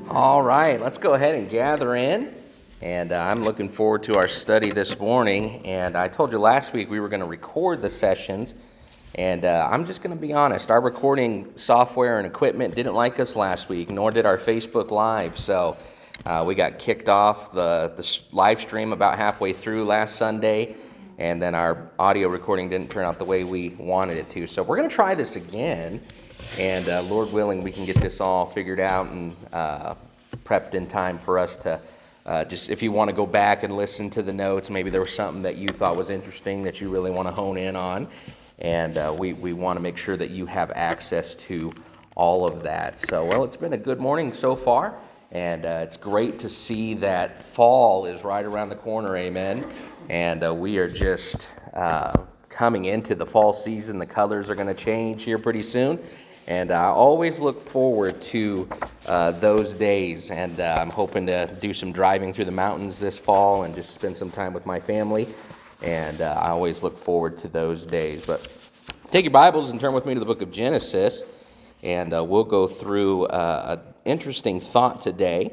All right, let's go ahead and gather in. And I'm looking forward to our study this morning. And I told you last week we were going to record the sessions. And I'm just going to be honest, our recording software and equipment didn't like us last week, nor did our Facebook Live. So we got kicked off the live stream about halfway through last Sunday. And then our audio recording didn't turn out the way we wanted it to. So we're going to try this again. And Lord willing, we can get this all figured out and prepped in time for us to just, if you want to go back and listen to the notes, maybe there was something that you thought was interesting that you really want to hone in on. And we want to make sure that you have access to all of that. So, well, it's been a good morning so far. And it's great to see that fall is right around the corner, amen. And we are just coming into the fall season. The colors are going to change here pretty soon. And I always look forward to those days, and I'm hoping to do some driving through the mountains this fall and just spend some time with my family, and I always look forward to those days. But take your Bibles and turn with me to the book of Genesis, and we'll go through an interesting thought today.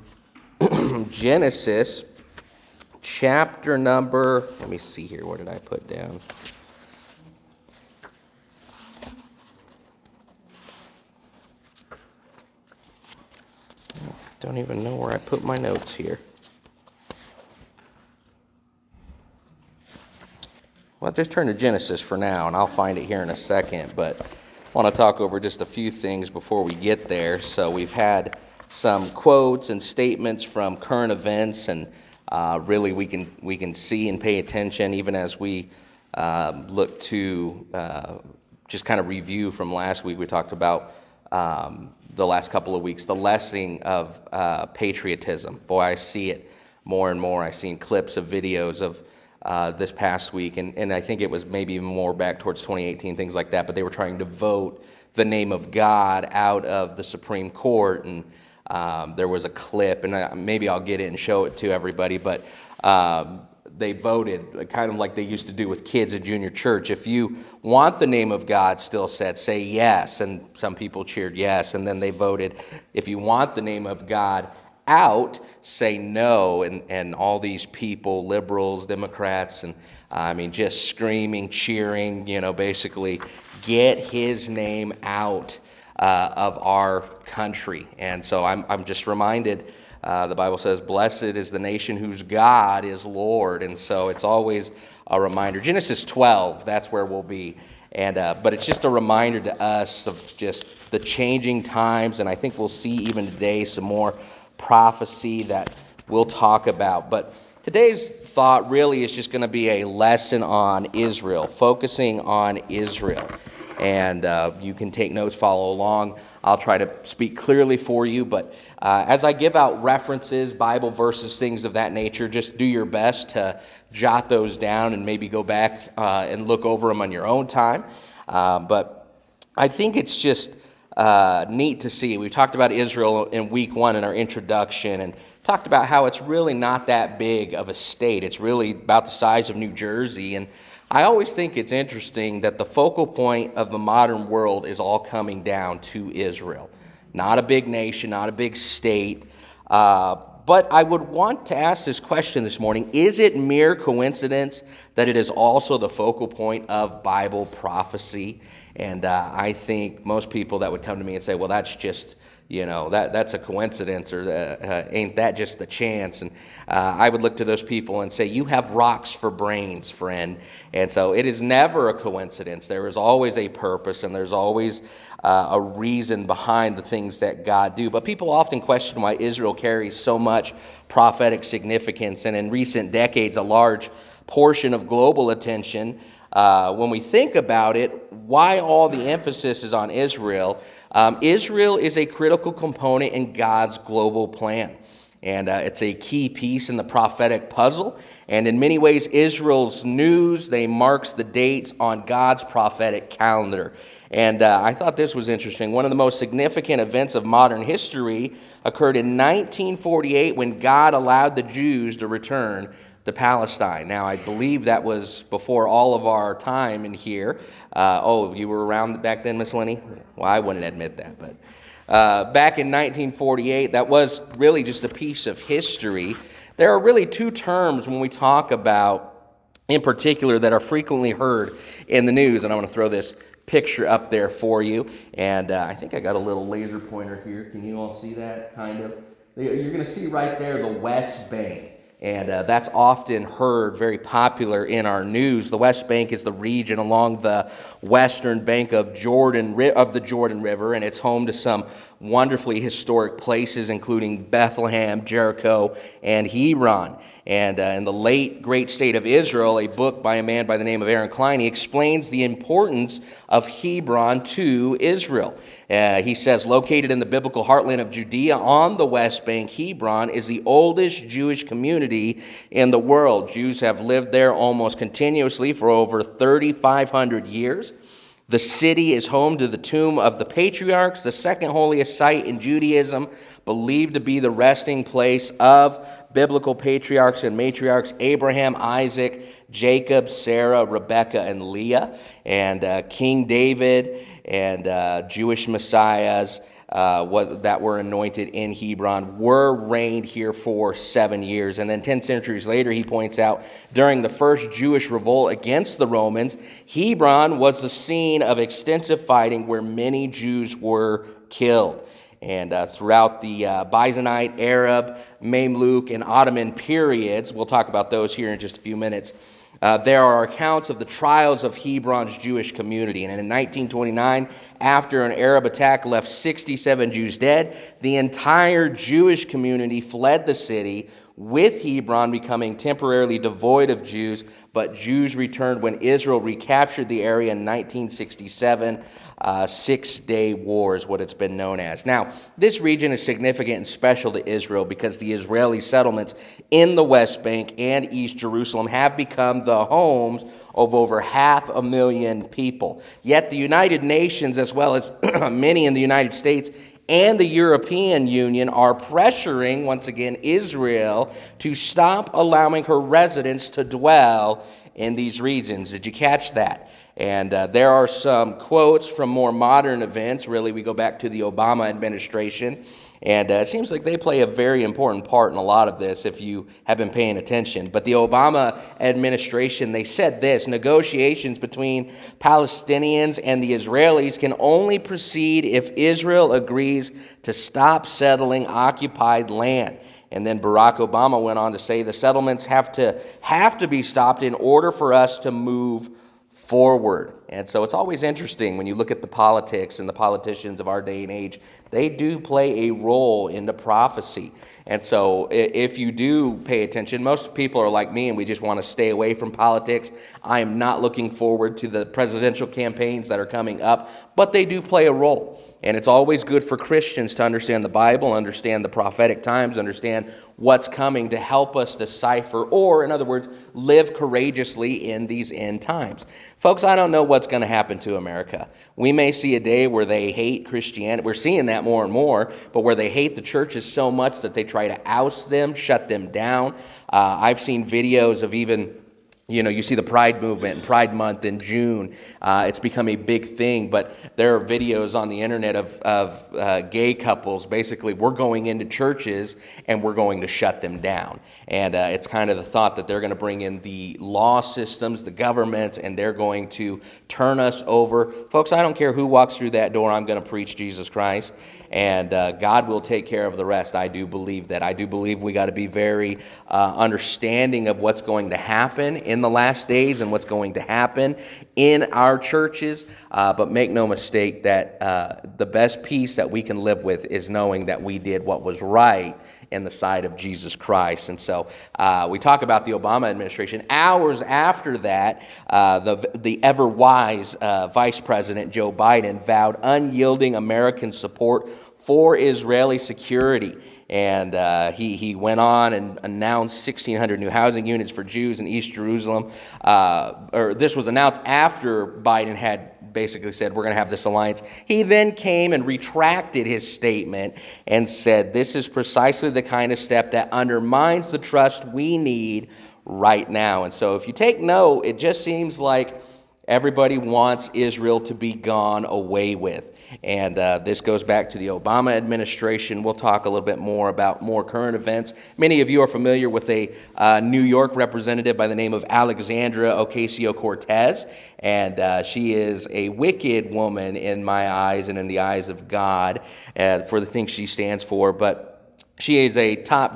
Genesis chapter number, let me see here, what did I put down? Don't even know where I put my notes here. Well, just turn to Genesis for now, and I'll find it here in a second. But I want to talk over just a few things before we get there. So we've had some quotes and statements from current events, and really we can see and pay attention even as we look to just kind of review from last week. We talked about the last couple of weeks, the lesson of patriotism. Boy, I see it more and more. I've seen clips of videos of this past week, and I think it was maybe even more back towards 2018, things like that, but they were trying to vote the name of God out of the Supreme Court, and there was a clip, and maybe I'll get it and show it to everybody, but they voted kind of like they used to do with kids at junior church. If you want the name of God still said, say yes. And some people cheered yes. And then they voted, if you want the name of God out, say no. And all these people, liberals, Democrats, and just screaming, cheering, basically get his name out of our country. And so I'm just reminded, the Bible says, blessed is the nation whose God is Lord. And so it's always a reminder. Genesis 12, that's where we'll be. And but it's just a reminder to us of just the changing times. And I think we'll see even today some more prophecy that we'll talk about. But today's thought really is just going to be a lesson on Israel, focusing on Israel. And you can take notes, follow along. I'll try to speak clearly for you, but as I give out references, Bible verses, things of that nature, just do your best to jot those down and maybe go back and look over them on your own time. But I think it's just neat to see. We talked about Israel in week 1 in our introduction and talked about how it's really not that big of a state. It's really about the size of New Jersey, and I always think it's interesting that the focal point of the modern world is all coming down to Israel. Not a big nation, not a big state. But I would want to ask this question this morning. Is it mere coincidence that it is also the focal point of Bible prophecy? And I think most people that would come to me and say, well, that's just, that's a coincidence, or ain't that just the chance? And I would look to those people and say, you have rocks for brains, friend. And so it is never a coincidence. There is always a purpose, and there's always a reason behind the things that God do. But people often question why Israel carries so much prophetic significance, and in recent decades, a large portion of global attention. When we think about it, why all the emphasis is on Israel? Israel is a critical component in God's global plan. And it's a key piece in the prophetic puzzle. And in many ways, Israel's news, they marks the dates on God's prophetic calendar. And I thought this was interesting. One of the most significant events of modern history occurred in 1948 when God allowed the Jews to return to Palestine. Now, I believe that was before all of our time in here. You were around back then, Miss Lenny? Well, I wouldn't admit that, but Back in 1948, that was really just a piece of history. There are really two terms when we talk about, in particular, that are frequently heard in the news, and I'm going to throw this picture up there for you, and I think I got a little laser pointer here. Can you all see that, kind of? You're going to see right there the West Bank. And that's often heard, very popular in our news. The West Bank is the region along the western bank of the Jordan River, and it's home to some wonderfully historic places, including Bethlehem, Jericho, and Hebron. And in the late great state of Israel, a book by a man by the name of Aaron Klein, he explains the importance of Hebron to Israel. He says, located in the biblical heartland of Judea on the West Bank, Hebron is the oldest Jewish community in the world. Jews have lived there almost continuously for over 3,500 years. The city is home to the tomb of the patriarchs, the second holiest site in Judaism, believed to be the resting place of biblical patriarchs and matriarchs Abraham, Isaac, Jacob, Sarah, Rebekah, and Leah, and King David and Jewish messiahs that were anointed in Hebron were reigned here for 7 years. And then 10 centuries later, he points out, during the first Jewish revolt against the Romans, Hebron was the scene of extensive fighting where many Jews were killed. And throughout the Byzantine, Arab, Mamluk, and Ottoman periods, we'll talk about those here in just a few minutes, there are accounts of the trials of Hebron's Jewish community. And in 1929, after an Arab attack left 67 Jews dead, the entire Jewish community fled the city, with Hebron becoming temporarily devoid of Jews, but Jews returned when Israel recaptured the area in 1967. Six-Day War is what it's been known as. Now, this region is significant and special to Israel because the Israeli settlements in the West Bank and East Jerusalem have become the homes of over 500,000 people. Yet the United Nations, as well as many in the United States and the European Union, are pressuring, once again, Israel to stop allowing her residents to dwell in these regions. Did you catch that? And there are some quotes from more modern events. Really, we go back to the Obama administration. And it seems like they play a very important part in a lot of this if you have been paying attention. But the Obama administration, they said this: negotiations between Palestinians and the Israelis can only proceed if Israel agrees to stop settling occupied land. And then Barack Obama went on to say the settlements have to be stopped in order for us to move forward. And so it's always interesting when you look at the politics and the politicians of our day and age. They do play a role in the prophecy. And so if you do pay attention, most people are like me and we just want to stay away from politics. I am not looking forward to the presidential campaigns that are coming up, but they do play a role. And it's always good for Christians to understand the Bible, understand the prophetic times, understand what's coming to help us decipher, or in other words, live courageously in these end times. Folks, I don't know what's going to happen to America. We may see a day where they hate Christianity. We're seeing that more and more, but where they hate the churches so much that they try to oust them, shut them down. I've seen videos of even, you see the Pride movement and Pride Month in June. It's become a big thing, but there are videos on the internet of gay couples. Basically, we're going into churches and we're going to shut them down. And it's kind of the thought that they're going to bring in the law systems, the government, and they're going to turn us over. Folks, I don't care who walks through that door. I'm going to preach Jesus Christ. And God will take care of the rest. I do believe that. I do believe we got to be very understanding of what's going to happen in the last days and what's going to happen in our churches. But make no mistake that the best peace that we can live with is knowing that we did what was right in the sight of Jesus Christ. And so we talk about the Obama administration. Hours after that, the ever-wise Vice President Joe Biden vowed unyielding American support for Israeli security. And he went on and announced 1,600 new housing units for Jews in East Jerusalem. This was announced after Biden had basically said, we're going to have this alliance. He then came and retracted his statement and said, this is precisely the kind of step that undermines the trust we need right now. And so if you take note, it just seems like everybody wants Israel to be gone away with. And this goes back to the Obama administration. We'll talk a little bit more about more current events. Many of you are familiar with a New York representative by the name of Alexandra Ocasio-Cortez, and she is a wicked woman in my eyes and in the eyes of God for the things she stands for, but she is a top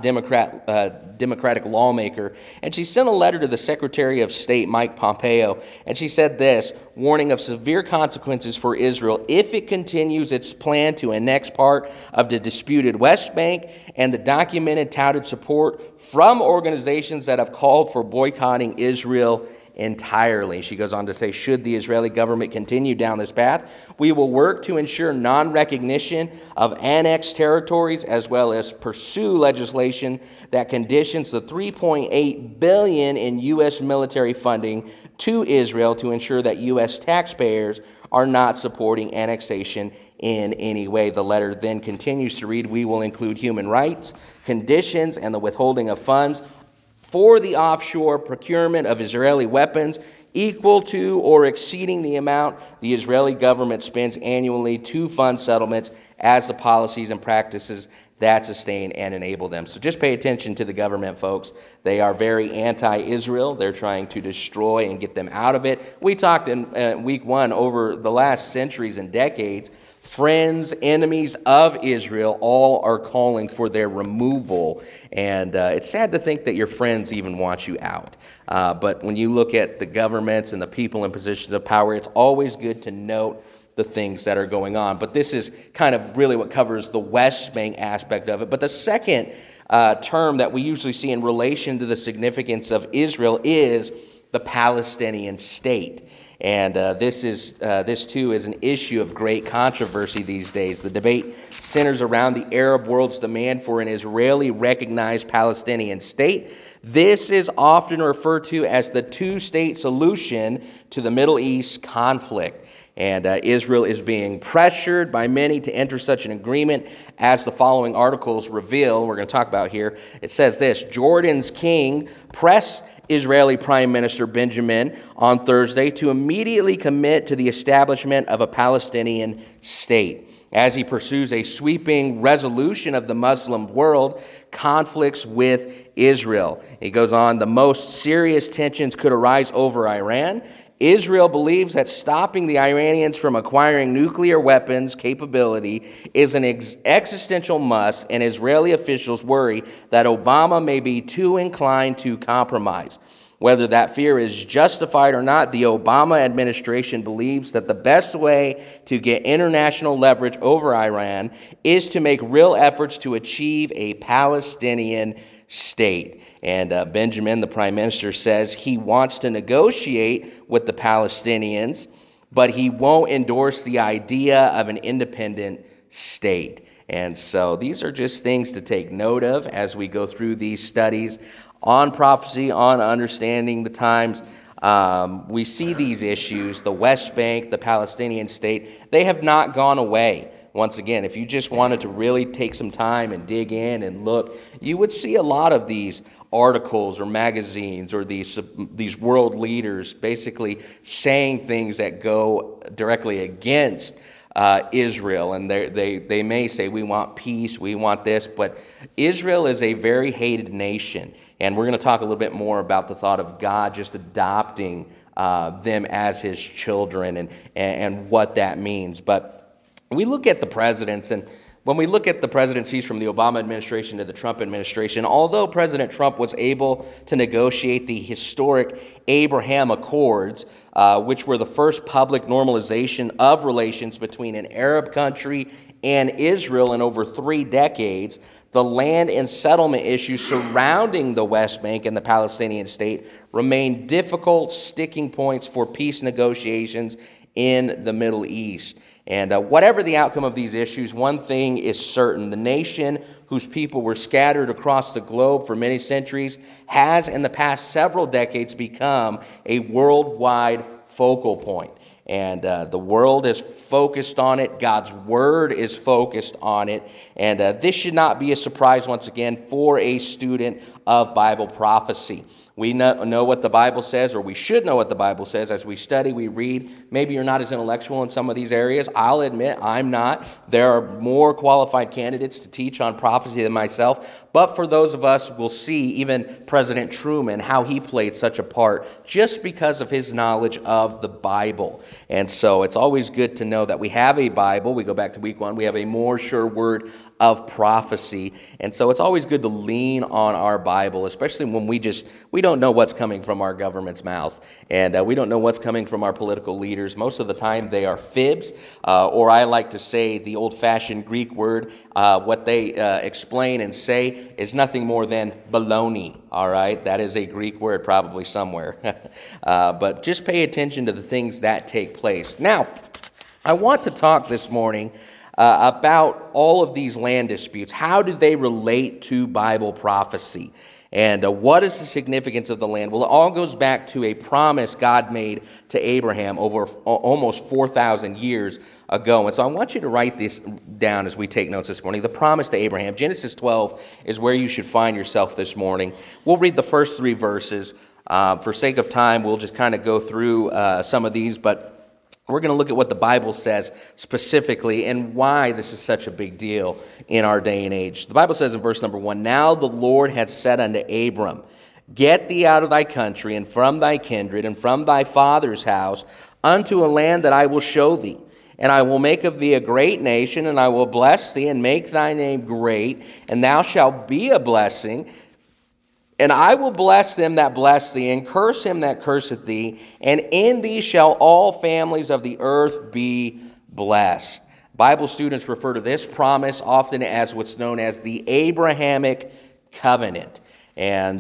Democratic lawmaker, and she sent a letter to the Secretary of State, Mike Pompeo, and she said this, warning of severe consequences for Israel if it continues its plan to annex part of the disputed West Bank and the documented touted support from organizations that have called for boycotting Israel entirely. She goes on to say, should the Israeli government continue down this path, we will work to ensure non-recognition of annexed territories as well as pursue legislation that conditions the $3.8 billion in U.S. military funding to Israel to ensure that U.S. taxpayers are not supporting annexation in any way. The letter then continues to read, we will include human rights, conditions, and the withholding of funds for the offshore procurement of Israeli weapons equal to or exceeding the amount the Israeli government spends annually to fund settlements as the policies and practices that sustain and enable them. So just pay attention to the government, folks. They are very anti-Israel. They're trying to destroy and get them out of it. We talked in week one over the last centuries and decades. Friends, enemies of Israel, all are calling for their removal. And it's sad to think that your friends even want you out. But when you look at the governments and the people in positions of power, it's always good to note the things that are going on. But this is kind of really what covers the West Bank aspect of it. But the second term that we usually see in relation to the significance of Israel is the Palestinian state. And this too is an issue of great controversy these days. The debate centers around the Arab world's demand for an Israeli-recognized Palestinian state. This is often referred to as the two-state solution to the Middle East conflict. And Israel is being pressured by many to enter such an agreement, as the following articles reveal. We're going to talk about here. It says this: Jordan's king pressed Israeli Prime Minister Benjamin on Thursday to immediately commit to the establishment of a Palestinian state. As he pursues a sweeping resolution of the Muslim world conflicts with Israel. He goes on, the most serious tensions could arise over Iran. Israel believes that stopping the Iranians from acquiring nuclear weapons capability is an existential must, and Israeli officials worry that Obama may be too inclined to compromise. Whether that fear is justified or not, the Obama administration believes that the best way to get international leverage over Iran is to make real efforts to achieve a Palestinian state. And Benjamin, the prime minister, says he wants to negotiate with the Palestinians, but he won't endorse the idea of an independent state. And so these are just things to take note of as we go through these studies on prophecy, on understanding the times. We see these issues, the West Bank, the Palestinian state, they have not gone away. Once again, if you just wanted to really take some time and dig in and look, you would see a lot of these articles or magazines or these world leaders basically saying things that go directly against Israel. And they may say, we want peace, we want this, but Israel is a very hated nation. And we're going to talk a little bit more about the thought of God just adopting them as his children and what that means. But we look at the presidents, and when we look at the presidencies from the Obama administration to the Trump administration, although President Trump was able to negotiate the historic Abraham Accords, which were the first public normalization of relations between an Arab country and Israel in over 3 decades, the land and settlement issues surrounding the West Bank and the Palestinian state remain difficult sticking points for peace negotiations in the Middle East. And whatever the outcome of these issues, one thing is certain. The nation whose people were scattered across the globe for many centuries has in the past several decades become a worldwide focal point. And the world is focused on it. God's word is focused on it. And this should not be a surprise, once again, for a student of Bible prophecy. We know what the Bible says, or we should know what the Bible says as we study, we read. Maybe you're not as intellectual in some of these areas. I'll admit I'm not. There are more qualified candidates to teach on prophecy than myself. But for those of us, we'll see even President Truman, how he played such a part just because of his knowledge of the Bible. And so it's always good to know that we have a Bible. We go back to week 1. We have a more sure word of prophecy. And so it's always good to lean on our Bible, especially when we don't know what's coming from our government's mouth. And we don't know what's coming from our political leaders. Most of the time they are fibs, or I like to say the old-fashioned Greek word. What they explain and say is nothing more than baloney, all right? That is a Greek word probably somewhere. But just pay attention to the things that take place. Now, I want to talk this morning about all of these land disputes. How do they relate to Bible prophecy? And what is the significance of the land? Well, it all goes back to a promise God made to Abraham over almost 4,000 years ago. And so I want you to write this down as we take notes this morning. The promise to Abraham. Genesis 12 is where you should find yourself this morning. We'll read the first 3 verses. For sake of time, we'll just kind of go through some of these, but we're going to look at what the Bible says specifically and why this is such a big deal in our day and age. The Bible says in verse number 1, "Now the Lord had said unto Abram, Get thee out of thy country and from thy kindred and from thy father's house unto a land that I will show thee. And I will make of thee a great nation, and I will bless thee and make thy name great, and thou shalt be a blessing. And I will bless them that bless thee, and curse him that curseth thee, and in thee shall all families of the earth be blessed." Bible students refer to this promise often as what's known as the Abrahamic covenant. And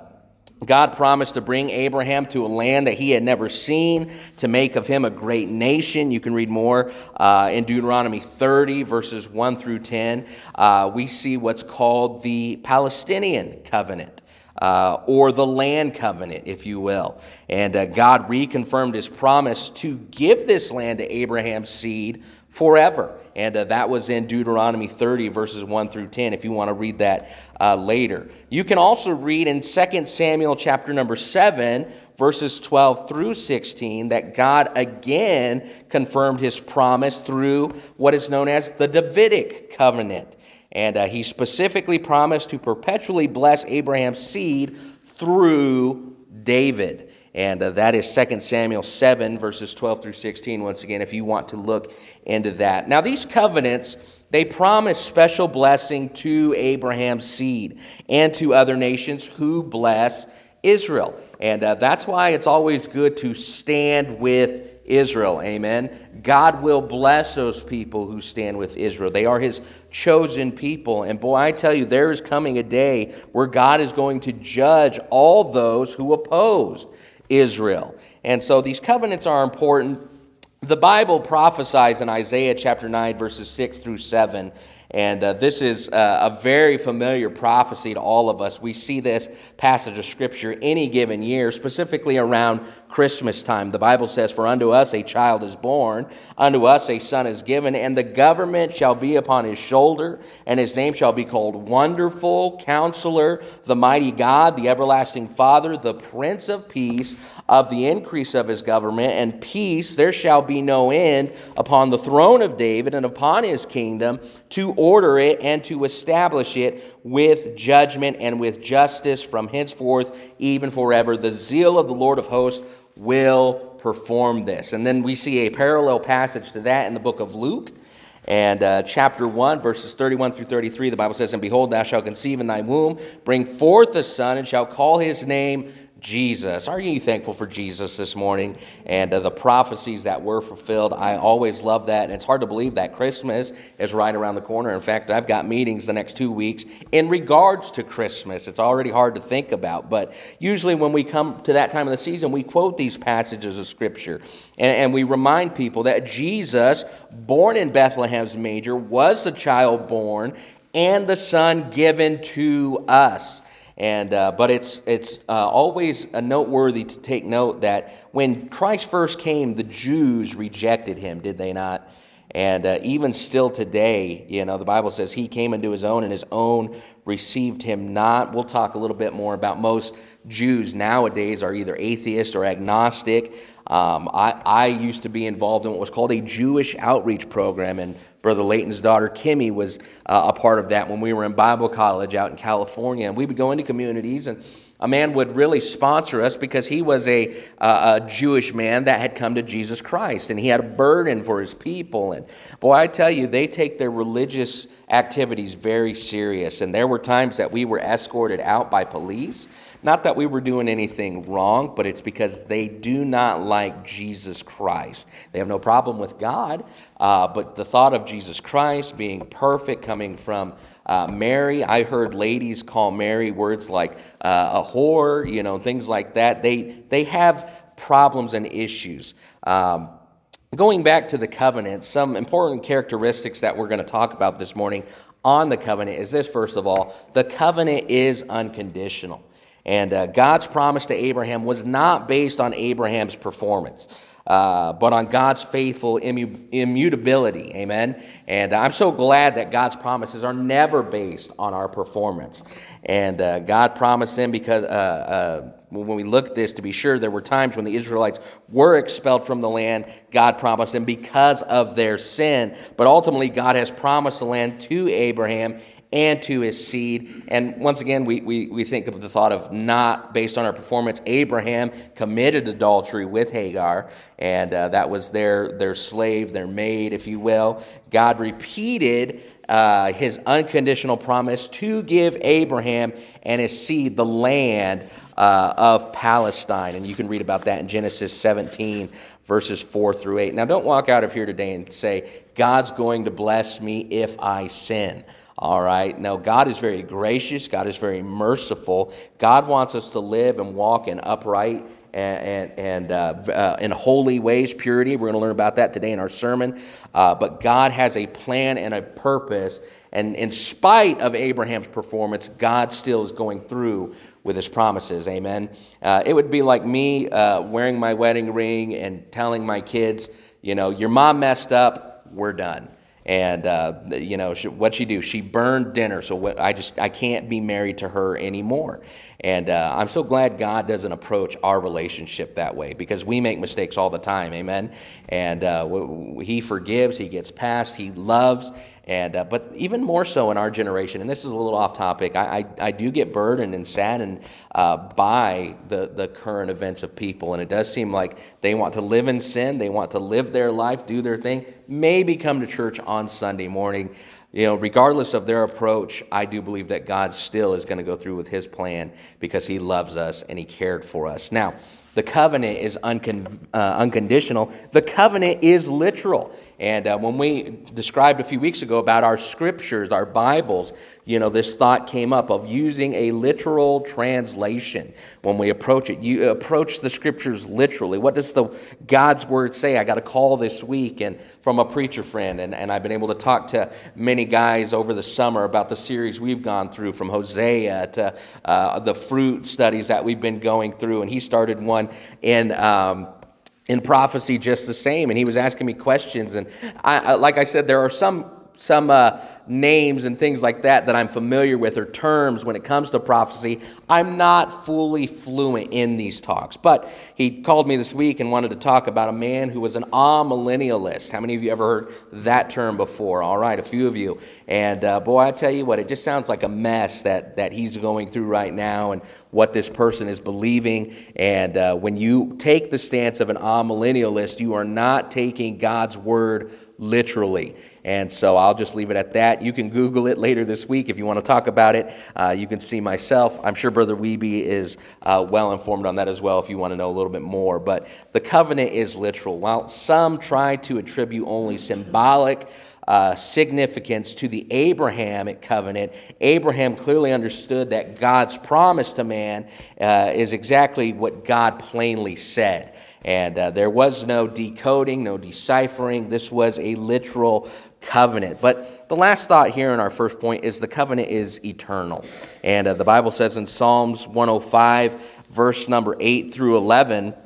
God promised to bring Abraham to a land that he had never seen, to make of him a great nation. You can read more in Deuteronomy 30, verses 1 through 10. We see what's called the Palestinian covenant. Or the land covenant, if you will. And God reconfirmed his promise to give this land to Abraham's seed forever. And that was in Deuteronomy 30, verses 1 through 10, if you want to read that later. You can also read in 2 Samuel chapter number 7, verses 12 through 16, that God again confirmed his promise through what is known as the Davidic covenant. And he specifically promised to perpetually bless Abraham's seed through David. And that is 2 Samuel 7, verses 12 through 16, once again, if you want to look into that. Now, these covenants, they promise special blessing to Abraham's seed and to other nations who bless Israel. And that's why it's always good to stand with Israel, amen. God will bless those people who stand with Israel. They are his chosen people. And boy, I tell you, there is coming a day where God is going to judge all those who oppose Israel. And so these covenants are important. The Bible prophesies in Isaiah chapter 9, verses 6 through 7. And this is a very familiar prophecy to all of us. We see this passage of Scripture any given year, specifically around Christmas time. The Bible says, "For unto us a child is born, unto us a son is given, and the government shall be upon his shoulder, and his name shall be called Wonderful, Counselor, the Mighty God, the Everlasting Father, the Prince of Peace. Of the increase of his government and peace there shall be no end upon the throne of David and upon his kingdom, to order it and to establish it with judgment and with justice from henceforth even forever. The zeal of the Lord of hosts will perform this." And then we see a parallel passage to that in the book of Luke. And chapter 1, verses 31 through 33, the Bible says, "And behold, thou shalt conceive in thy womb, bring forth a son, and shalt call his name Jesus." Are you thankful for Jesus this morning and the prophecies that were fulfilled? I always love that. And it's hard to believe that Christmas is right around the corner. In fact, I've got meetings the next 2 weeks in regards to Christmas. It's already hard to think about. But usually when we come to that time of the season, we quote these passages of Scripture. And we remind people that Jesus, born in Bethlehem's manger, was the child born and the Son given to us. But it's always noteworthy to take note that when Christ first came, the Jews rejected him, did they not? And even still today, the Bible says he came into his own and his own received him not. We'll talk a little bit more about most Jews nowadays are either atheist or agnostic. I used to be involved in what was called a Jewish outreach program, and Brother Layton's daughter Kimmy was a part of that when we were in Bible college out in California. And we would go into communities, and a man would really sponsor us because he was a Jewish man that had come to Jesus Christ, and he had a burden for his people. And boy, I tell you, they take their religious activities very serious. And there were times that we were escorted out by police. Not that we were doing anything wrong, but it's because they do not like Jesus Christ. They have no problem with God, but the thought of Jesus Christ being perfect, coming from Mary. I heard ladies call Mary words like a whore, things like that. They have problems and issues. Going back to the covenant, some important characteristics that we're going to talk about this morning on the covenant is this. First of all, the covenant is unconditional. And God's promise to Abraham was not based on Abraham's performance, but on God's faithful immutability. Amen. And I'm so glad that God's promises are never based on our performance. And God promised them because when we look at this, to be sure, there were times when the Israelites were expelled from the land. God promised them because of their sin. But ultimately, God has promised the land to Abraham and to his seed. And once again, we think of the thought of not based on our performance. Abraham committed adultery with Hagar, and that was their slave, their maid, if you will. God repeated his unconditional promise to give Abraham and his seed the land of Palestine. And you can read about that in Genesis 17, verses 4 through 8. Now, don't walk out of here today and say, God's going to bless me if I sin. All right. Now, God is very gracious. God is very merciful. God wants us to live and walk in upright and in holy ways, purity. We're going to learn about that today in our sermon. But God has a plan and a purpose. And in spite of Abraham's performance, God still is going through with his promises. Amen. It would be like me wearing my wedding ring and telling my kids, your mom messed up, we're done. And, what'd she do? She burned dinner, so I can't be married to her anymore. And I'm so glad God doesn't approach our relationship that way, because we make mistakes all the time, amen? And he forgives, he gets past, he loves, but even more so in our generation, and this is a little off topic, I do get burdened and saddened by the current events of people, and it does seem like they want to live in sin, they want to live their life, do their thing, maybe come to church on Sunday morning. Regardless of their approach, I do believe that God still is going to go through with his plan because he loves us and he cared for us. Now, the covenant is unconditional. The covenant is literal. And when we described a few weeks ago about our scriptures, our Bibles, this thought came up of using a literal translation. When we approach it, you approach the scriptures literally. What does God's word say? I got a call this week and from a preacher friend, and I've been able to talk to many guys over the summer about the series we've gone through, from Hosea to the fruit studies that we've been going through, and he started one in prophecy just the same, and he was asking me questions, and like I said, there are some names and things like that I'm familiar with, or terms when it comes to prophecy. I'm not fully fluent in these talks, but he called me this week and wanted to talk about a man who was an amillennialist. How many of you ever heard that term before? All right, a few of you. And boy, I tell you what, it just sounds like a mess that he's going through right now, and what this person is believing. And when you take the stance of an amillennialist, you are not taking God's word literally. And so I'll just leave it at that. You can Google it later this week if you want to talk about it. You can see myself. I'm sure Brother Wiebe is well informed on that as well if you want to know a little bit more. But the covenant is literal. While some try to attribute only symbolic significance to the Abrahamic covenant, Abraham clearly understood that God's promise to man is exactly what God plainly said. And there was no decoding, no deciphering. This was a literal covenant. But the last thought here in our first point is the covenant is eternal. And the Bible says in Psalms 105, verse number 8 through 11,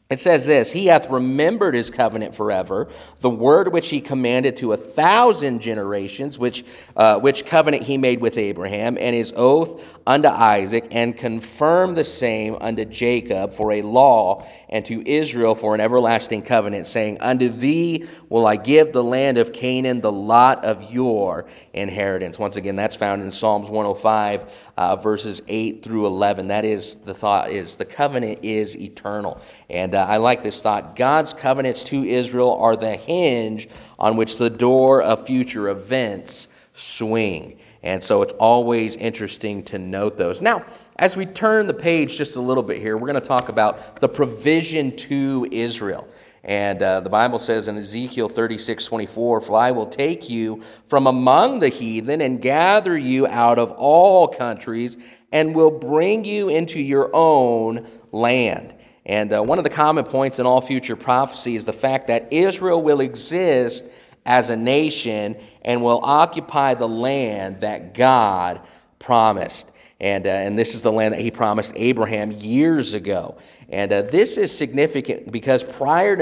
It says this, he hath remembered his covenant forever, the word which he commanded to 1,000 generations, which covenant he made with Abraham, and his oath unto Isaac, and confirmed the same unto Jacob for a law, and to Israel for an everlasting covenant, saying, unto thee will I give the land of Canaan, the lot of your inheritance. Once again, that's found in Psalms 105, verses 8 through 11. That is, the thought is, the covenant is eternal. And I like this thought. God's covenants to Israel are the hinge on which the door of future events swing. And so it's always interesting to note those. Now, as we turn the page just a little bit here, we're going to talk about the provision to Israel. And the Bible says in Ezekiel 36:24, for I will take you from among the heathen and gather you out of all countries and will bring you into your own land. And one of the common points in all future prophecy is the fact that Israel will exist as a nation and will occupy the land that God promised. And this is the land that he promised Abraham years ago. And this is significant because prior to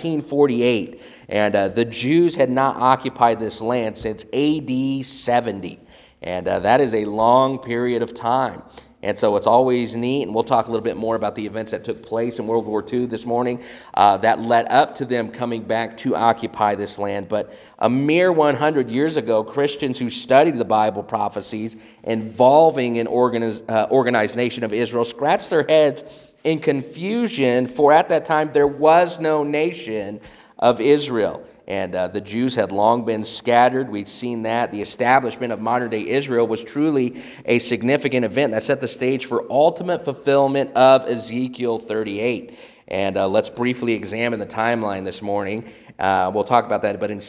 1948, the Jews had not occupied this land since AD 70. And that is a long period of time. And so it's always neat, and we'll talk a little bit more about the events that took place in World War II this morning that led up to them coming back to occupy this land. But a mere 100 years ago, Christians who studied the Bible prophecies involving an organized nation of Israel scratched their heads in confusion, for at that time there was no nation of Israel. And the Jews had long been scattered. We'd seen that. The establishment of modern-day Israel was truly a significant event that set the stage for ultimate fulfillment of Ezekiel 38. And let's briefly examine the timeline this morning. We'll talk about that. But in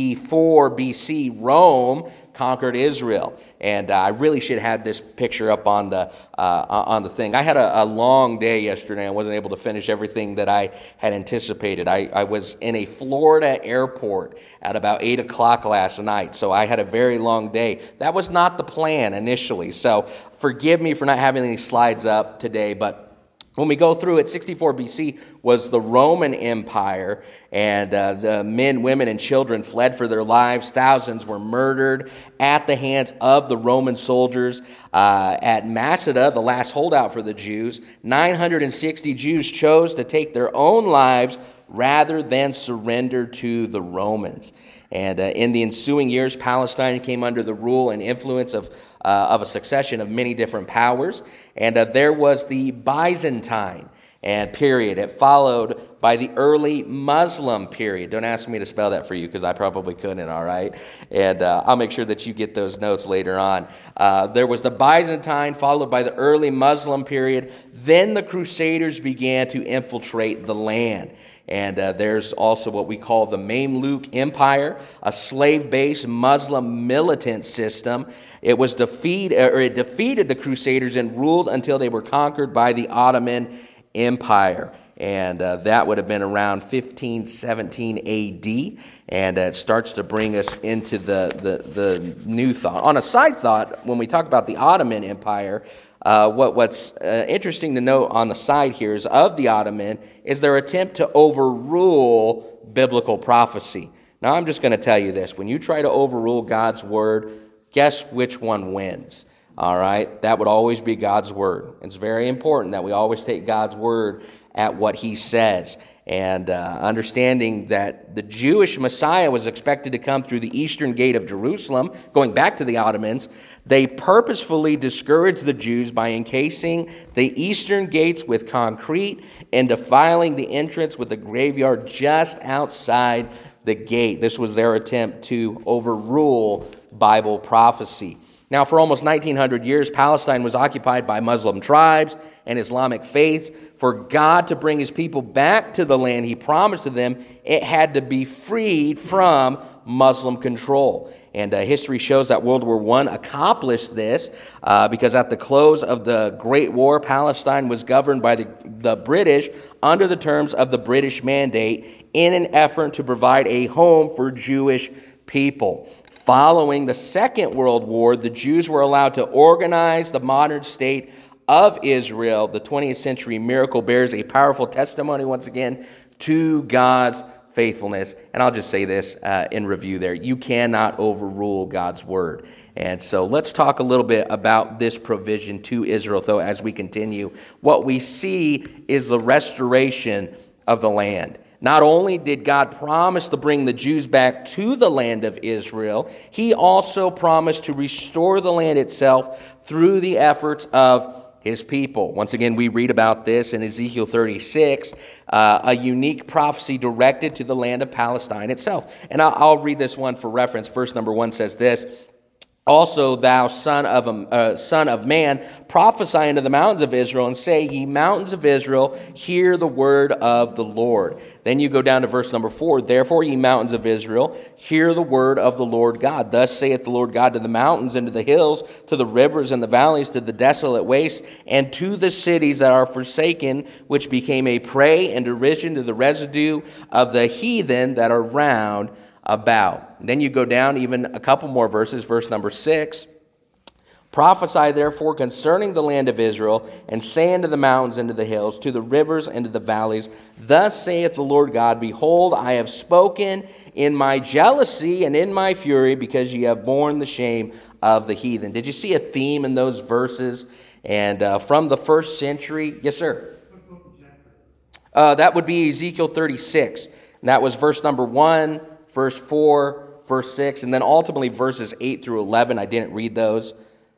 64 BC, Rome conquered Israel. And I really should have this picture up on the thing. I had a long day yesterday. I wasn't able to finish everything that I had anticipated. I was in a Florida airport at about 8 o'clock last night, so I had a very long day. That was not the plan initially, so forgive me for not having any slides up today, but when we go through it, 64 BC was the Roman Empire, and the men, women, and children fled for their lives. Thousands were murdered at the hands of the Roman soldiers. At Masada, the last holdout for the Jews, 960 Jews chose to take their own lives rather than surrender to the Romans. And in the ensuing years, Palestine came under the rule and influence of a succession of many different powers. And there was the Byzantine period. It followed by the early Muslim period. Don't ask me to spell that for you because I probably couldn't, all right? And I'll make sure that you get those notes later on. There was the Byzantine, followed by the early Muslim period. Then the Crusaders began to infiltrate the land. And there's also what we call the Mamluk Empire, a slave-based Muslim militant system. It defeated the Crusaders and ruled until they were conquered by the Ottoman Empire. And that would have been around 1517 AD. And it starts to bring us into the new thought. On a side thought, when we talk about the Ottoman Empire, what's interesting to note on the side here is of the Ottoman is their attempt to overrule biblical prophecy. Now, I'm just going to tell you this. When you try to overrule God's word, guess which one wins? All right? That would always be God's word. It's very important that we always take God's word at what he says. And understanding that the Jewish Messiah was expected to come through the eastern gate of Jerusalem, going back to the Ottomans, they purposefully discouraged the Jews by encasing the eastern gates with concrete and defiling the entrance with a graveyard just outside the gate. This was their attempt to overrule Bible prophecy. Now, for almost 1900 years, Palestine was occupied by Muslim tribes and Islamic faiths. For God to bring his people back to the land he promised to them, it had to be freed from Muslim control. And history shows that World War I accomplished this because at the close of the Great War, Palestine was governed by the British under the terms of the British Mandate in an effort to provide a home for Jewish people. Following the Second World War, the Jews were allowed to organize the modern state of Israel, the 20th century miracle bears a powerful testimony once again to God's faithfulness. And I'll just say this in review there. You cannot overrule God's word. And so let's talk a little bit about this provision to Israel, though, as we continue. What we see is the restoration of the land. Not only did God promise to bring the Jews back to the land of Israel, he also promised to restore the land itself through the efforts of his people. Once again, we read about this in Ezekiel 36, a unique prophecy directed to the land of Palestine itself. And I'll read this one for reference. Verse number 1 says this: "Also, thou son of man, prophesy unto the mountains of Israel, and say, Ye mountains of Israel, hear the word of the Lord." Then you go down to verse number 4. "Therefore, ye mountains of Israel, hear the word of the Lord God. Thus saith the Lord God to the mountains and to the hills, to the rivers and the valleys, to the desolate wastes, and to the cities that are forsaken, which became a prey and derision to the residue of the heathen that are round about." Then you go down even a couple more verses, verse number 6. "Prophesy therefore concerning the land of Israel, and say unto the mountains and to the hills, to the rivers and to the valleys, Thus saith the Lord God, Behold, I have spoken in my jealousy and in my fury, because ye have borne the shame of the heathen." Did you see a theme in those verses? And from the first century, yes, sir. That would be Ezekiel 36. And that was verse number 1, verse 4, verse 6, and then ultimately verses 8 through 11. I didn't read those.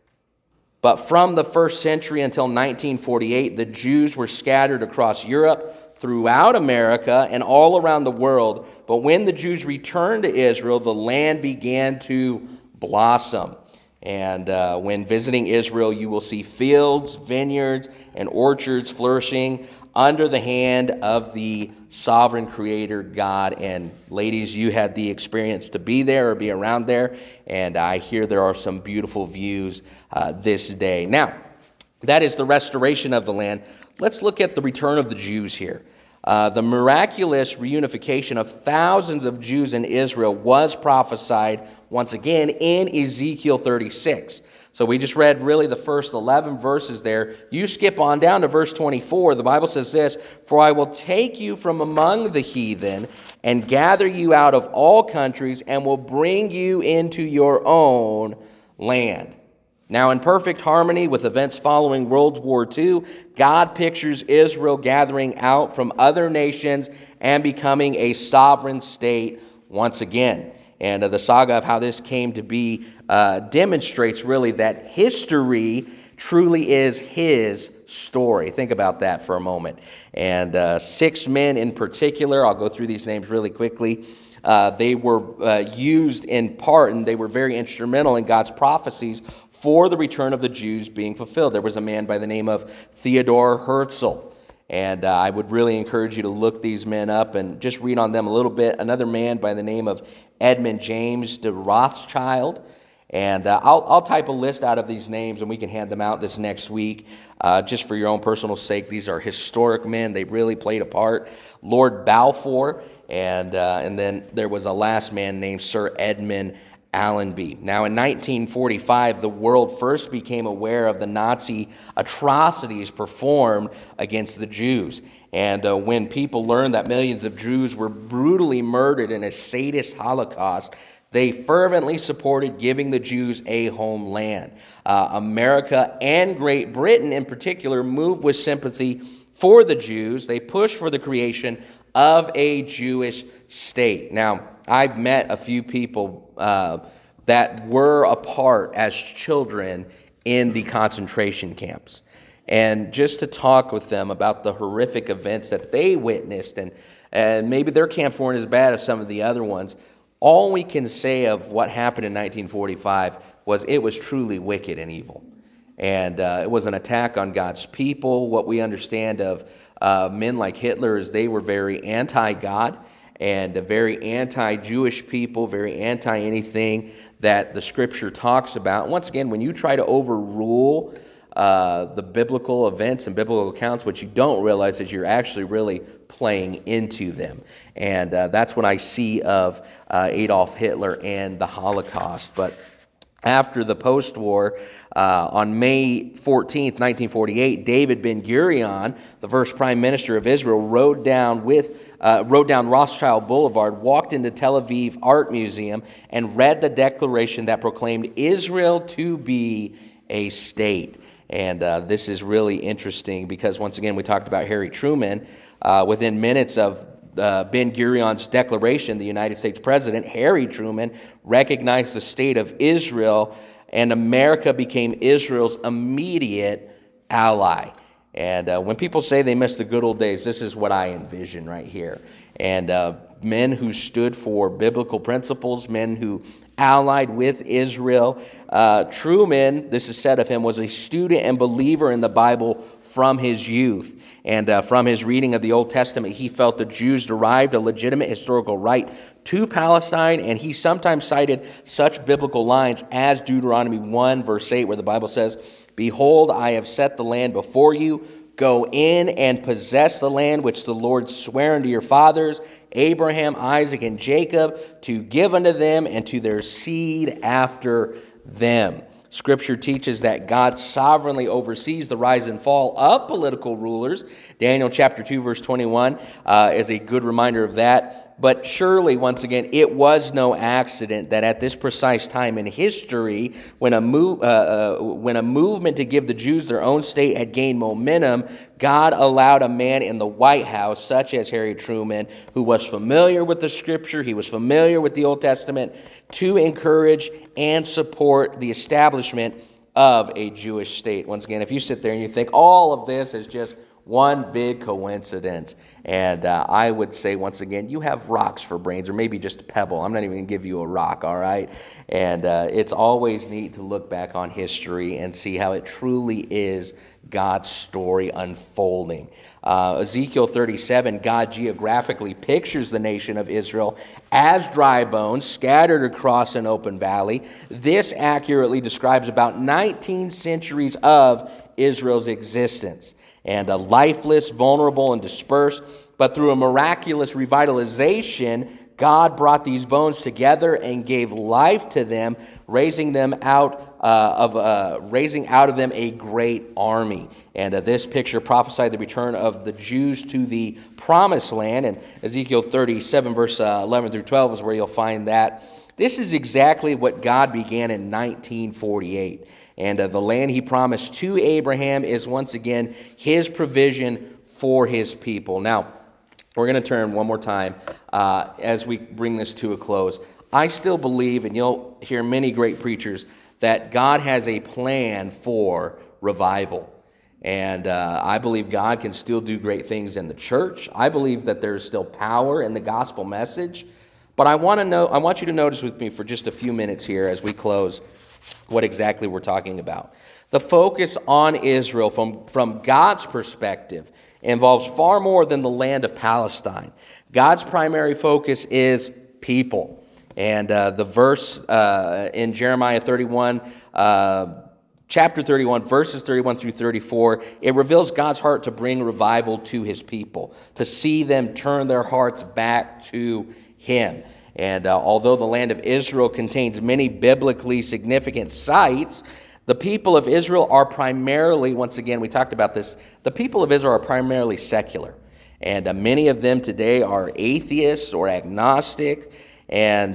But from the first century until 1948, the Jews were scattered across Europe, throughout America, and all around the world. But when the Jews returned to Israel, the land began to blossom. And when visiting Israel, you will see fields, vineyards, and orchards flourishing under the hand of the sovereign creator God. And ladies, you had the experience to be there or be around there, and I hear there are some beautiful views this day. Now, that is the restoration of the land. Let's look at the return of the Jews here. The miraculous reunification of thousands of Jews in Israel was prophesied once again in Ezekiel 36. So we just read really the first 11 verses there. You skip on down to verse 24. The Bible says this: "For I will take you from among the heathen and gather you out of all countries and will bring you into your own land." Now, in perfect harmony with events following World War II, God pictures Israel gathering out from other nations and becoming a sovereign state once again. And the saga of how this came to be demonstrates really that history truly is his story. Think about that for a moment. And 6 men in particular, I'll go through these names really quickly. They were used in part, and they were very instrumental in God's prophecies for the return of the Jews being fulfilled. There was a man by the name of Theodore Herzl, and I would really encourage you to look these men up and just read on them a little bit. Another man by the name of Edmund James de Rothschild, and I'll type a list out of these names, and we can hand them out this next week, just for your own personal sake. These are historic men. They really played a part. Lord Balfour, and then there was a last man named Sir Edmund Allenby. Now, in 1945, the world first became aware of the Nazi atrocities performed against the Jews. And when people learned that millions of Jews were brutally murdered in a sadist Holocaust, they fervently supported giving the Jews a homeland. America and Great Britain in particular moved with sympathy for the Jews. They pushed for the creation of a Jewish state. Now, I've met a few people that were a part as children in the concentration camps. And just to talk with them about the horrific events that they witnessed, and maybe their camps weren't as bad as some of the other ones, all we can say of what happened in 1945 was it was truly wicked and evil. And it was an attack on God's people. What we understand of men like Hitler is they were very anti-God and very anti-Jewish people, very anti-anything that the Scripture talks about. Once again, when you try to overrule the biblical events and biblical accounts, what you don't realize is you're actually really playing into them. And that's what I see of Adolf Hitler and the Holocaust. But After the post-war, on May 14th, 1948, David Ben-Gurion, the first prime minister of Israel, rode down Rothschild Boulevard, walked into Tel Aviv Art Museum, and read the declaration that proclaimed Israel to be a state. And this is really interesting because, once again, we talked about Harry Truman. Within minutes of Ben-Gurion's declaration, the United States President, Harry Truman, recognized the state of Israel, and America became Israel's immediate ally. And when people say they miss the good old days, this is what I envision right here. And men who stood for biblical principles, men who allied with Israel. Truman, this is said of him, was a student and believer in the Bible from his youth. And from his reading of the Old Testament, he felt the Jews derived a legitimate historical right to Palestine, and he sometimes cited such biblical lines as Deuteronomy 1, verse 8, where the Bible says, "Behold, I have set the land before you. Go in and possess the land which the Lord sware unto your fathers, Abraham, Isaac, and Jacob, to give unto them and to their seed after them." Scripture teaches that God sovereignly oversees the rise and fall of political rulers. Daniel chapter 2, verse 21 is a good reminder of that. But surely, once again, it was no accident that at this precise time in history, when a movement to give the Jews their own state had gained momentum, God allowed a man in the White House, such as Harry Truman, who was familiar with the Scripture, he was familiar with the Old Testament, to encourage and support the establishment of a Jewish state. Once again, if you sit there and you think all of this is just one big coincidence, and I would say, once again, you have rocks for brains, or maybe just a pebble. I'm not even going to give you a rock, all right? And it's always neat to look back on history and see how it truly is God's story unfolding. Ezekiel 37, God geographically pictures the nation of Israel as dry bones scattered across an open valley. This accurately describes about 19 centuries of Israel's existence. And lifeless, vulnerable, and dispersed. But through a miraculous revitalization, God brought these bones together and gave life to them, raising out of them a great army. And this picture prophesied the return of the Jews to the promised land. And Ezekiel 37, verse 11 through 12 is where you'll find that. This is exactly what God began in 1948. And the land he promised to Abraham is once again his provision for his people. Now, we're going to turn one more time as we bring this to a close. I still believe, and you'll hear many great preachers, that God has a plan for revival. And I believe God can still do great things in the church. I believe that there's still power in the gospel message. But I want you to notice with me for just a few minutes here as we close what exactly we're talking about. The focus on Israel from God's perspective involves far more than the land of Palestine. God's primary focus is people. And the verse in Jeremiah 31, chapter 31, verses 31 through 34, it reveals God's heart to bring revival to his people, to see them turn their hearts back to him. And although the land of Israel contains many biblically significant sites, the people of Israel are primarily, once again, we talked about this, the people of Israel are primarily secular. And many of them today are atheists or agnostic. And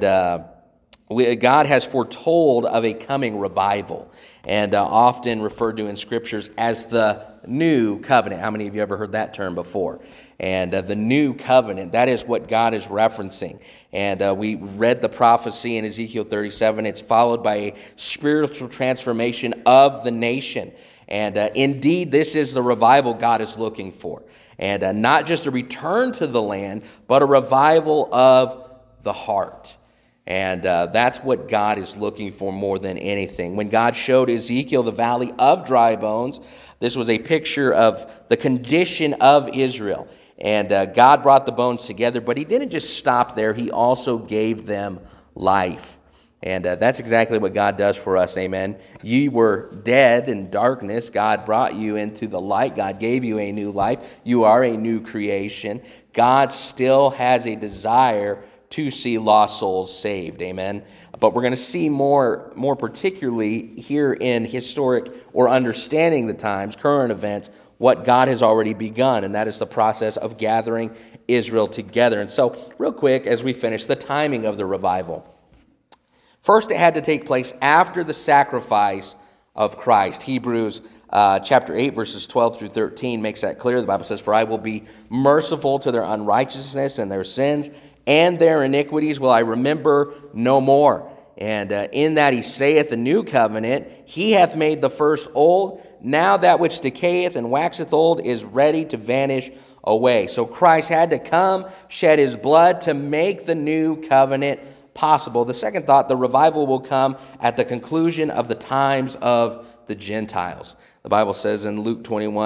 God has foretold of a coming revival, and often referred to in scriptures as the new covenant. How many of you ever heard that term before? And the new covenant, that is what God is referencing. And we read the prophecy in Ezekiel 37. It's followed by a spiritual transformation of the nation. And indeed, this is the revival God is looking for. And not just a return to the land, but a revival of the heart. And that's what God is looking for more than anything. When God showed Ezekiel the valley of dry bones, this was a picture of the condition of Israel. And God brought the bones together, but he didn't just stop there. He also gave them life. And that's exactly what God does for us, amen. You were dead in darkness. God brought you into the light. God gave you a new life. You are a new creation. God still has a desire to see lost souls saved. Amen. But we're going to see more particularly here in historic or understanding the times, current events, what God has already begun, and that is the process of gathering Israel together. And so, real quick, as we finish, the timing of the revival. First, it had to take place after the sacrifice of Christ. Hebrews chapter 8, verses 12 through 13 makes that clear. The Bible says, "For I will be merciful to their unrighteousness and their sins, and their iniquities will I remember no more. And in that he saith the new covenant, he hath made the first old. Now that which decayeth and waxeth old is ready to vanish away." So Christ had to come, shed his blood to make the new covenant possible. The second thought, the revival will come at the conclusion of the times of the Gentiles. The Bible says in Luke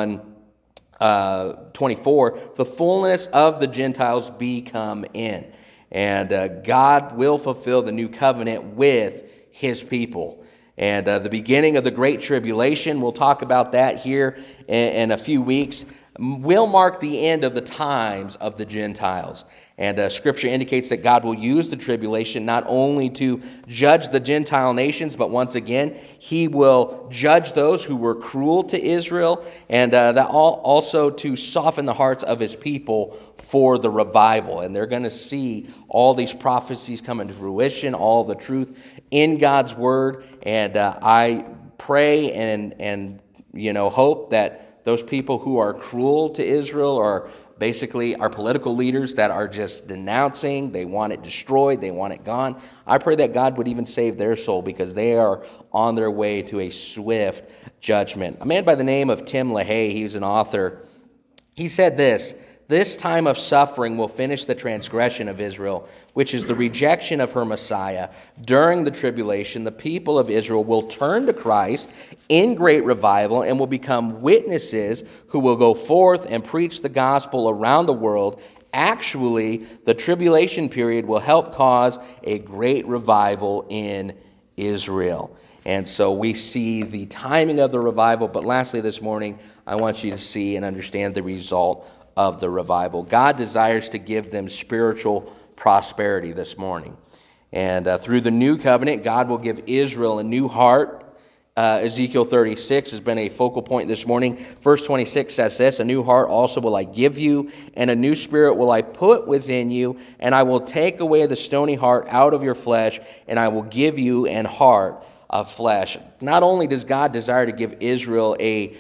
21:24, "The fullness of the Gentiles be come in." And God will fulfill the new covenant with his people. And the beginning of the Great Tribulation, we'll talk about that here in a few weeks, will mark the end of the times of the Gentiles. And Scripture indicates that God will use the tribulation not only to judge the Gentile nations, but once again, he will judge those who were cruel to Israel, and that also to soften the hearts of his people for the revival. And they're going to see all these prophecies come into fruition, all the truth in God's word. And I pray and hope that those people who are cruel to Israel are basically our political leaders that are just denouncing, they want it destroyed, they want it gone. I pray that God would even save their soul because they are on their way to a swift judgment. A man by the name of Tim LaHaye, he's an author, he said this time of suffering will finish the transgression of Israel, which is the rejection of her Messiah. During the tribulation, the people of Israel will turn to Christ in great revival and will become witnesses who will go forth and preach the gospel around the world. Actually, the tribulation period will help cause a great revival in Israel. And so we see the timing of the revival, but lastly this morning, I want you to see and understand the result of the revival. God desires to give them spiritual prosperity this morning. And through the new covenant, God will give Israel a new heart. Ezekiel 36 has been a focal point this morning. Verse 26 says this, "A new heart also will I give you, and a new spirit will I put within you, and I will take away the stony heart out of your flesh, and I will give you an heart of flesh." Not only does God desire to give Israel a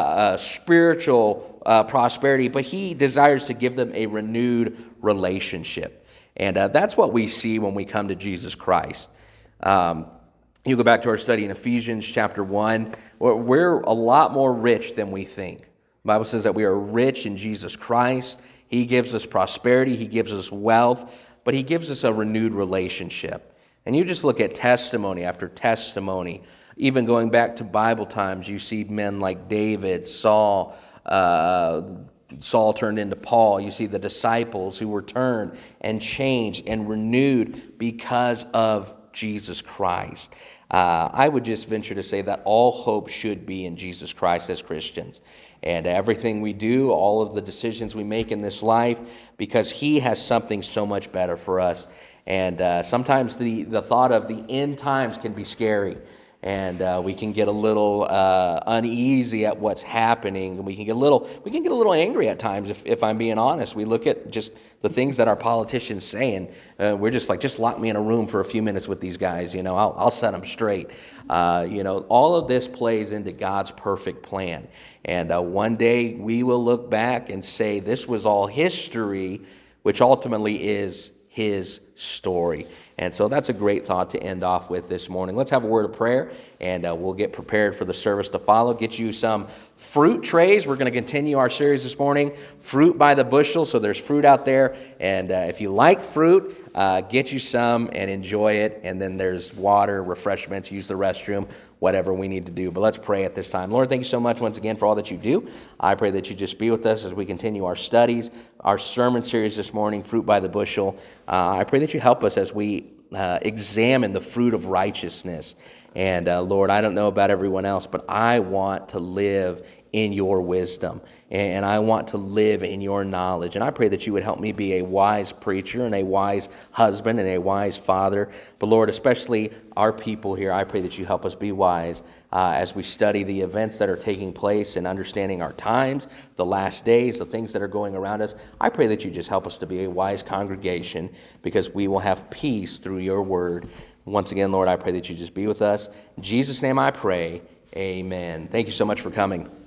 spiritual prosperity, but he desires to give them a renewed relationship. And that's what we see when we come to Jesus Christ. You go back to our study in Ephesians chapter 1. We're a lot more rich than we think. The Bible says that we are rich in Jesus Christ. He gives us prosperity. He gives us wealth. But he gives us a renewed relationship. And you just look at testimony after testimony. Even going back to Bible times, you see men like David, Saul turned into Paul. You see the disciples who were turned and changed and renewed because of Jesus Christ. I would just venture to say that all hope should be in Jesus Christ as Christians. And everything we do, all of the decisions we make in this life, because he has something so much better for us. And sometimes the thought of the end times can be scary. And we can get a little uneasy at what's happening, and we can get a little angry at times. If I'm being honest, we look at just the things that our politicians say, and we're just like, just lock me in a room for a few minutes with these guys. I'll set them straight. All of this plays into God's perfect plan, and one day we will look back and say this was all history, which ultimately is his story. And so that's a great thought to end off with this morning. Let's have a word of prayer, and we'll get prepared for the service to follow. Get you some fruit trays. We're going to continue our series this morning, Fruit by the Bushel. So there's fruit out there, and if you like fruit, get you some and enjoy it. And then there's water, refreshments, use the restroom, whatever we need to do. But let's pray at this time. Lord, thank you so much once again for all that you do. I pray that you just be with us as we continue our studies, our sermon series this morning, Fruit by the Bushel. I pray that you help us as we examine the fruit of righteousness And Lord, I don't know about everyone else, but I want to live in your wisdom, and I want to live in your knowledge. And I pray that you would help me be a wise preacher and a wise husband and a wise father. But Lord, especially our people here, I pray that you help us be wise as we study the events that are taking place and understanding our times, the last days, the things that are going around us. I pray that you just help us to be a wise congregation, because we will have peace through your word. Once again, Lord, I pray that you just be with us. In Jesus' name I pray, amen. Thank you so much for coming.